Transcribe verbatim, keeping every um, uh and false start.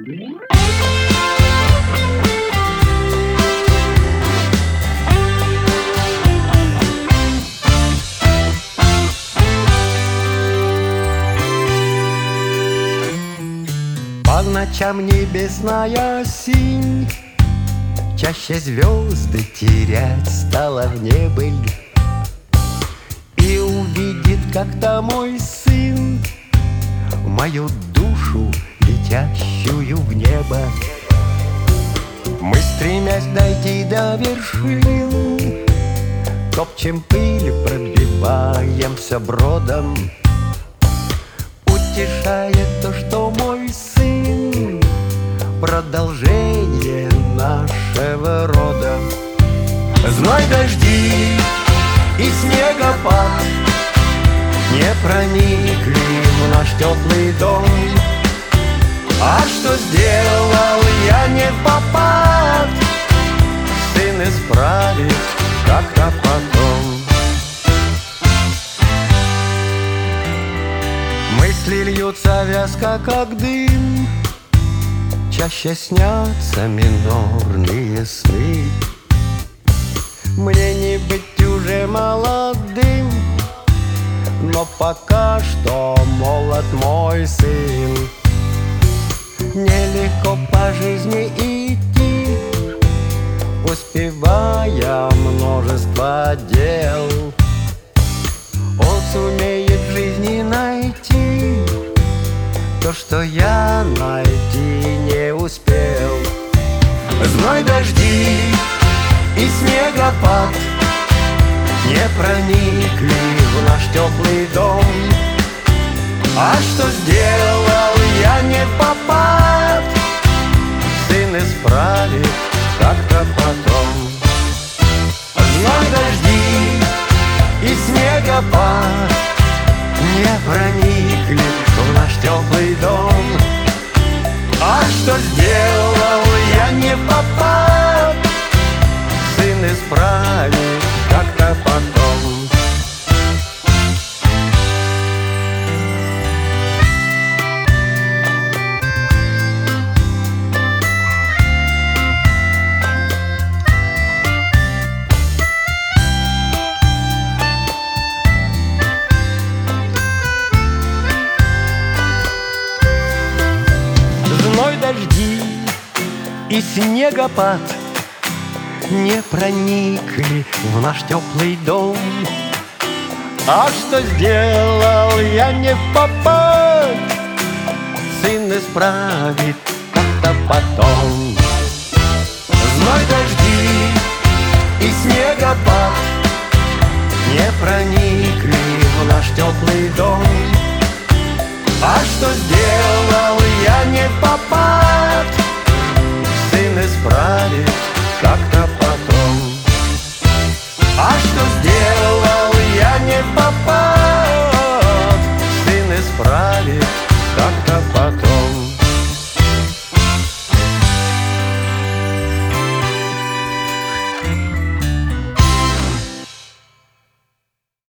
По ночам небесная синь, чаще звезды терять стала в небыль. И увидит как-то мой сын мою душу, летящую в небо. Мы, стремясь дойти до вершин, топчем пыль, пробиваемся бродом. Утешает то, что мой сын продолжение нашего рода. Зной, дожди и снегопад не проникли в наш теплый дом. А что сделал я не в попад, сын исправит как-то потом. Мысли льются вязко, как дым, чаще снятся минорные сны. Мне не быть уже молодым, но пока что молод мой сын. Нелегко по жизни идти, успевая множество дел. Он сумеет в жизни найти то, что я найти не успел. Зной, дожди и снегопад не проникли в наш теплый дом. А что сделал я не в попад, сын исправит как-то потом. Зной, дожди и снегопад не проникли в наш теплый дом. А что сделал я не в попад, сын исправит как-то потом. Зной, дожди и снегопад не проникли в наш теплый дом. А что сделал я не в попад, сын исправит как-то потом. Зной, дожди и снегопад не проникли в наш теплый дом. А что сделал я не в попад, сын исправит